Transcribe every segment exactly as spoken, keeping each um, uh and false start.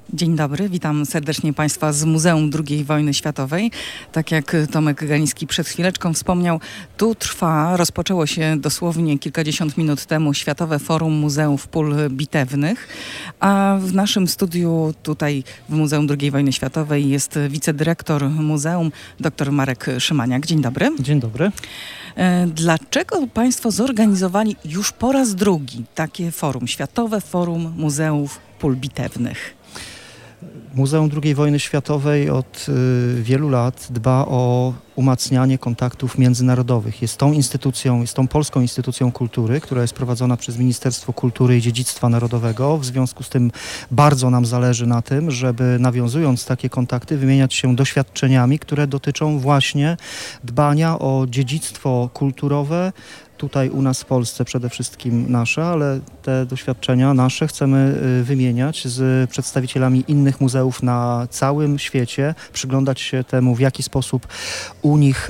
Dzień dobry, witam serdecznie Państwa z Muzeum drugiej Wojny Światowej. Tak jak Tomek Ganiński przed chwileczką wspomniał, tu trwa, rozpoczęło się dosłownie kilkadziesiąt minut temu Światowe Forum Muzeów Pól Bitewnych, a w naszym studiu tutaj w Muzeum drugiej Wojny Światowej jest wicedyrektor muzeum, dr Marek Szymaniak. Dzień dobry. Dzień dobry. Dlaczego Państwo zorganizowali już po raz drugi takie forum, Światowe Forum Muzeów Pól Bitewnych? Muzeum drugiej Wojny Światowej od y, wielu lat dba o umacnianie kontaktów międzynarodowych. Jest tą instytucją, jest tą polską instytucją kultury, która jest prowadzona przez Ministerstwo Kultury i Dziedzictwa Narodowego. W związku z tym bardzo nam zależy na tym, żeby nawiązując takie kontakty wymieniać się doświadczeniami, które dotyczą właśnie dbania o dziedzictwo kulturowe, tutaj u nas w Polsce przede wszystkim nasze, ale te doświadczenia nasze chcemy wymieniać z przedstawicielami innych muzeów na całym świecie, przyglądać się temu, w jaki sposób u nich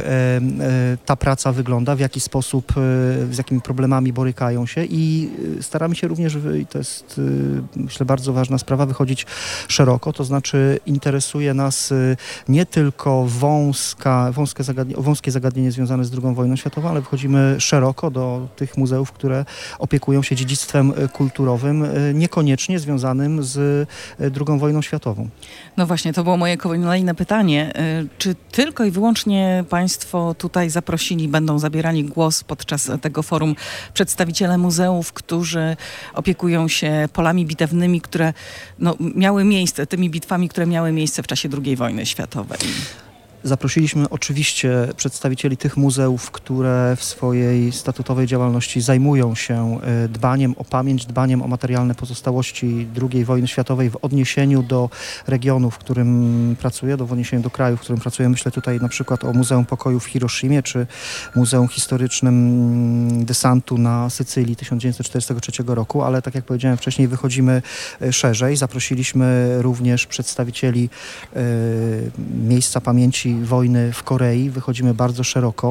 ta praca wygląda, w jaki sposób, z jakimi problemami borykają się i staramy się również, i to jest myślę bardzo ważna sprawa, wychodzić szeroko, to znaczy interesuje nas nie tylko wąska, wąskie, zagadnienie, wąskie zagadnienie związane z drugą wojną światową, ale wychodzimy szeroko do tych muzeów, które opiekują się dziedzictwem kulturowym, niekoniecznie związanym z drugą wojną światową. No właśnie, to było moje kolejne pytanie. Czy tylko i wyłącznie Państwo tutaj zaprosili, będą zabierali głos podczas tego forum przedstawiciele muzeów, którzy opiekują się polami bitewnymi, które no, miały miejsce, tymi bitwami, które miały miejsce w czasie drugiej wojny światowej? Zaprosiliśmy oczywiście przedstawicieli tych muzeów, które w swojej statutowej działalności zajmują się dbaniem o pamięć, dbaniem o materialne pozostałości drugiej wojny światowej w odniesieniu do regionu, w którym pracuję, w odniesieniu do kraju, w którym pracuję. Myślę tutaj na przykład o Muzeum Pokoju w Hiroshimie, czy Muzeum Historycznym Desantu na Sycylii tysiąc dziewięćset czterdziestego trzeciego roku, ale tak jak powiedziałem wcześniej, wychodzimy szerzej. Zaprosiliśmy również przedstawicieli e, miejsca pamięci wojny w Korei. Wychodzimy bardzo szeroko.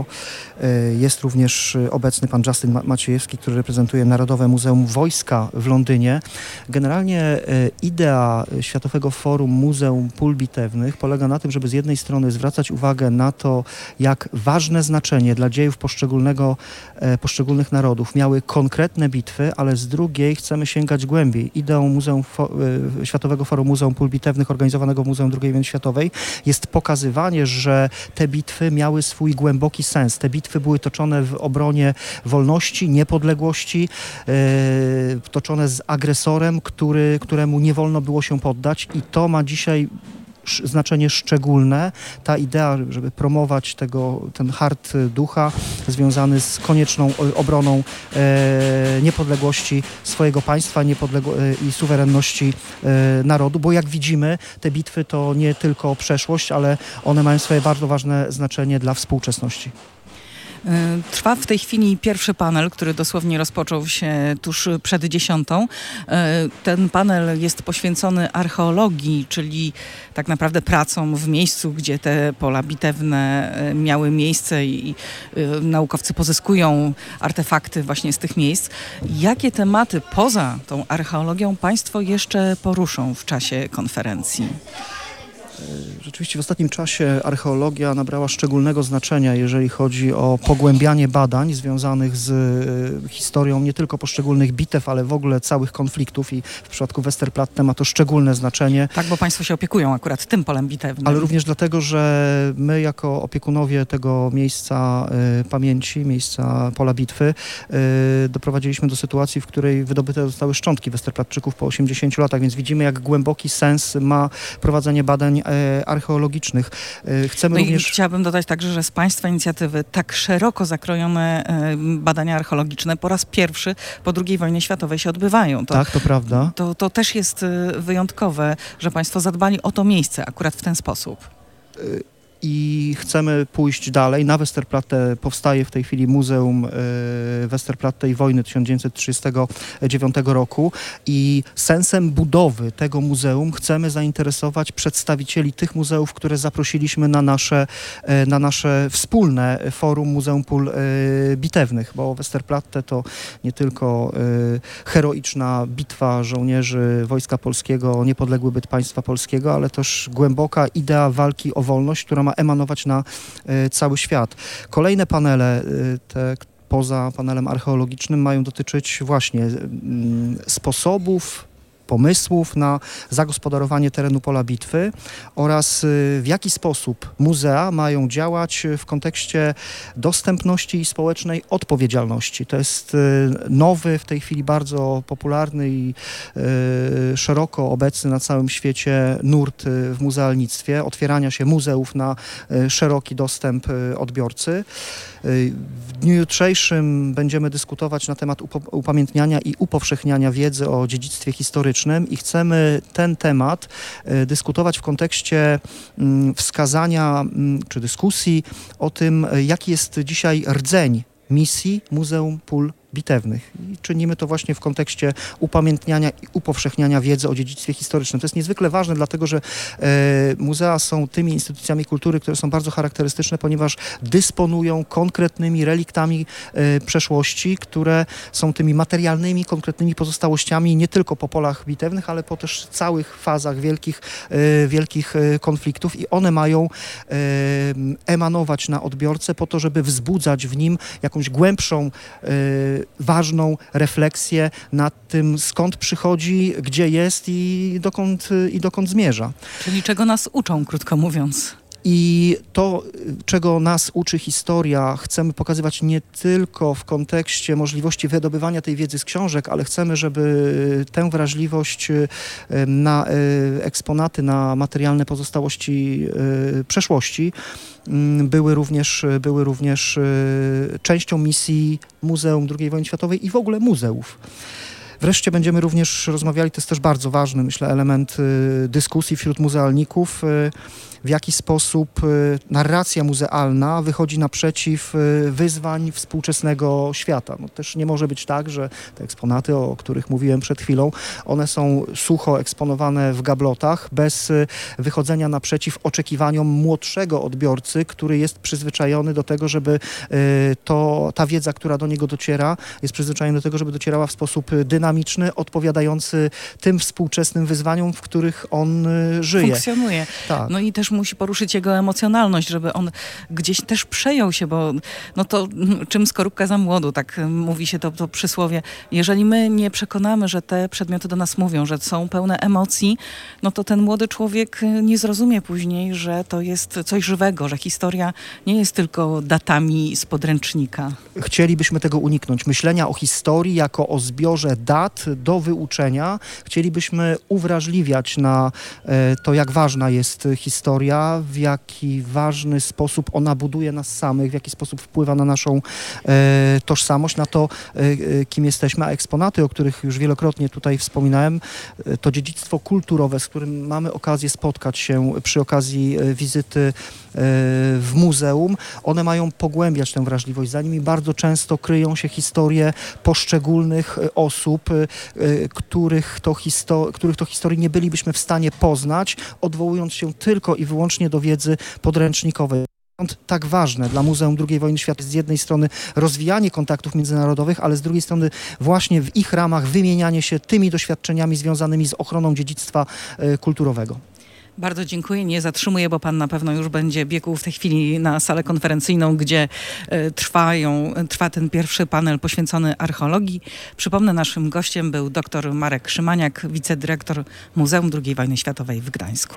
Jest również obecny pan Justin Maciejewski, który reprezentuje Narodowe Muzeum Wojska w Londynie. Generalnie idea Światowego Forum Muzeum Pól Bitewnych polega na tym, żeby z jednej strony zwracać uwagę na to, jak ważne znaczenie dla dziejów poszczególnego, poszczególnych narodów miały konkretne bitwy, ale z drugiej chcemy sięgać głębiej. Ideą Muzeum, Światowego Forum Muzeum Pól Bitewnych organizowanego w Muzeum drugiej Wojny Światowej jest pokazywanie, że te bitwy miały swój głęboki sens. Te bitwy były toczone w obronie wolności, niepodległości, yy, toczone z agresorem, który, któremu nie wolno było się poddać i to ma dzisiaj znaczenie szczególne. Ta idea, żeby promować tego, ten hart ducha związany z konieczną obroną e, niepodległości swojego państwa niepodległo- e, i suwerenności e, narodu, bo jak widzimy, te bitwy to nie tylko przeszłość, ale one mają swoje bardzo ważne znaczenie dla współczesności. Trwa w tej chwili pierwszy panel, który dosłownie rozpoczął się tuż przed dziesiątą. Ten panel jest poświęcony archeologii, czyli tak naprawdę pracom w miejscu, gdzie te pola bitewne miały miejsce i naukowcy pozyskują artefakty właśnie z tych miejsc. Jakie tematy poza tą archeologią Państwo jeszcze poruszą w czasie konferencji? Rzeczywiście w ostatnim czasie archeologia nabrała szczególnego znaczenia, jeżeli chodzi o pogłębianie badań związanych z historią nie tylko poszczególnych bitew, ale w ogóle całych konfliktów i w przypadku Westerplatte ma to szczególne znaczenie. Tak, bo Państwo się opiekują akurat tym polem bitewnym. Ale również dlatego, że my jako opiekunowie tego miejsca y, pamięci, miejsca pola bitwy y, doprowadziliśmy do sytuacji, w której wydobyte zostały szczątki Westerplatczyków po osiemdziesięciu latach, więc widzimy, jak głęboki sens ma prowadzenie badań archeologicznych. Chcemy no również... i chciałabym dodać także, że z Państwa inicjatywy tak szeroko zakrojone badania archeologiczne po raz pierwszy po drugiej wojnie światowej się odbywają. To, tak, to prawda. To, to też jest wyjątkowe, że Państwo zadbali o to miejsce akurat w ten sposób. i chcemy pójść dalej. Na Westerplatte powstaje w tej chwili Muzeum Westerplatte i Wojny tysiąc dziewięćset trzydziestego dziewiątego roku i sensem budowy tego muzeum chcemy zainteresować przedstawicieli tych muzeów, które zaprosiliśmy na nasze, na nasze wspólne forum Muzeum Pól Bitewnych, bo Westerplatte to nie tylko heroiczna bitwa żołnierzy Wojska Polskiego o niepodległy byt państwa polskiego, ale też głęboka idea walki o wolność, która ma emanować na cały świat. Kolejne panele, te poza panelem archeologicznym, mają dotyczyć właśnie sposobów, pomysłów na zagospodarowanie terenu pola bitwy oraz w jaki sposób muzea mają działać w kontekście dostępności i społecznej odpowiedzialności. To jest nowy, w tej chwili bardzo popularny i y, szeroko obecny na całym świecie nurt w muzealnictwie, otwierania się muzeów na y, szeroki dostęp y, odbiorcy. Y, w dniu jutrzejszym będziemy dyskutować na temat upo- upamiętniania i upowszechniania wiedzy o dziedzictwie historycznym i chcemy ten temat y, dyskutować w kontekście y, wskazania y, czy dyskusji o tym, y, jaki jest dzisiaj rdzeń misji Muzeum Pól Bitewnych. I czynimy to właśnie w kontekście upamiętniania i upowszechniania wiedzy o dziedzictwie historycznym. To jest niezwykle ważne, dlatego że e, muzea są tymi instytucjami kultury, które są bardzo charakterystyczne, ponieważ dysponują konkretnymi reliktami e, przeszłości, które są tymi materialnymi, konkretnymi pozostałościami nie tylko po polach bitewnych, ale po też całych fazach wielkich, e, wielkich e, konfliktów i one mają e, emanować na odbiorcę po to, żeby wzbudzać w nim jakąś głębszą e, ważną refleksję nad tym, skąd przychodzi, gdzie jest i dokąd, i dokąd zmierza. Czyli czego nas uczą, krótko mówiąc. I to, czego nas uczy historia, chcemy pokazywać nie tylko w kontekście możliwości wydobywania tej wiedzy z książek, ale chcemy, żeby tę wrażliwość na eksponaty, na materialne pozostałości przeszłości były również, były również częścią misji Muzeum drugiej Wojny Światowej i w ogóle muzeów. Wreszcie będziemy również rozmawiali, to jest też bardzo ważny, myślę, element y, dyskusji wśród muzealników, y, w jaki sposób y, narracja muzealna wychodzi naprzeciw y, wyzwań współczesnego świata. No, też nie może być tak, że te eksponaty, o których mówiłem przed chwilą, one są sucho eksponowane w gablotach, bez y, wychodzenia naprzeciw oczekiwaniom młodszego odbiorcy, który jest przyzwyczajony do tego, żeby y, to, ta wiedza, która do niego dociera, jest przyzwyczajony do tego, żeby docierała w sposób dynamiczny, odpowiadający tym współczesnym wyzwaniom, w których on y, żyje. Funkcjonuje. Tak. No i też musi poruszyć jego emocjonalność, żeby on gdzieś też przejął się, bo no to czym skorupka za młodu, tak mówi się to, to przysłowie. Jeżeli my nie przekonamy, że te przedmioty do nas mówią, że są pełne emocji, no to ten młody człowiek nie zrozumie później, że to jest coś żywego, że historia nie jest tylko datami z podręcznika. Chcielibyśmy tego uniknąć. Myślenia o historii jako o zbiorze dat do wyuczenia. Chcielibyśmy uwrażliwiać na e, to, jak ważna jest historia, w jaki ważny sposób ona buduje nas samych, w jaki sposób wpływa na naszą e, tożsamość, na to, e, kim jesteśmy. A eksponaty, o których już wielokrotnie tutaj wspominałem, e, to dziedzictwo kulturowe, z którym mamy okazję spotkać się przy okazji e, wizyty e, w muzeum, one mają pogłębiać tę wrażliwość. Za nimi bardzo często kryją się historie poszczególnych e, osób, e, których to, histo- których to historii nie bylibyśmy w stanie poznać, odwołując się tylko i wyłącznie do wiedzy podręcznikowej. Stąd tak ważne dla Muzeum drugiej Wojny Światowej z jednej strony rozwijanie kontaktów międzynarodowych, ale z drugiej strony właśnie w ich ramach wymienianie się tymi doświadczeniami związanymi z ochroną dziedzictwa e, kulturowego. Bardzo dziękuję. Nie zatrzymuję, bo pan na pewno już będzie biegł w tej chwili na salę konferencyjną, gdzie e, trwają, trwa ten pierwszy panel poświęcony archeologii. Przypomnę, naszym gościem był dr Marek Szymaniak, wicedyrektor Muzeum drugiej Wojny Światowej w Gdańsku.